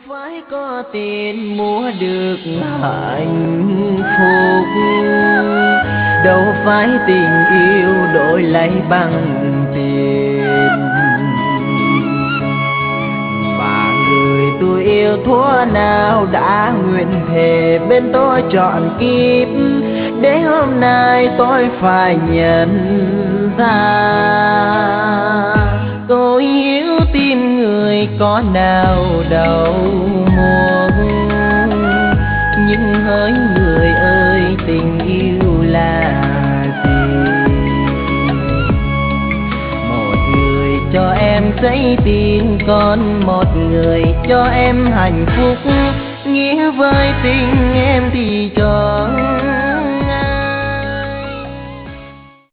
phải có tiền mua được hạnh phúc, đâu phải tình yêu đổi lấy bằng tiền. Và người tôi yêu thuở nào đã nguyện thề bên tôi trọn kiếp, để hôm nay tôi phải nhận ra tôi yêu tim người có nào đâu muốn. Nhưng hỡi người ơi, tình yêu là gì? Một người cho em giấy tin, còn một người cho em hạnh phúc. Nghĩa với tình em thì cho